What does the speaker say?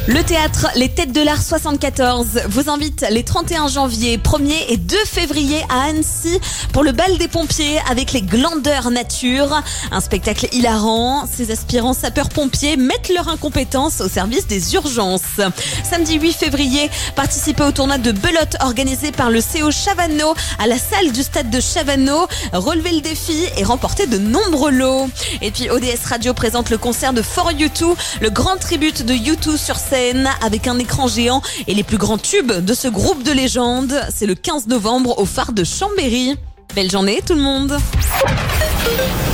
Le théâtre Les Têtes de l'Art 74 vous invite les 31 janvier, 1er et 2 février à Annecy pour le bal des pompiers avec les Glandeurs Nature. Un spectacle hilarant. Ces aspirants sapeurs-pompiers mettent leur incompétence au service des urgences. Samedi 8 février, participez au tournoi de belote organisé par le CO Chavanneau à la salle du stade de Chavanneau. Relevez le défi et remportez de nombreux lots. Et puis ODS Radio présente le concert de For U2, le grand tribute de U2 sur scène avec un écran géant et les plus grands tubes de ce groupe de légende. C'est le 15 novembre au phare de Chambéry. Belle journée tout le monde.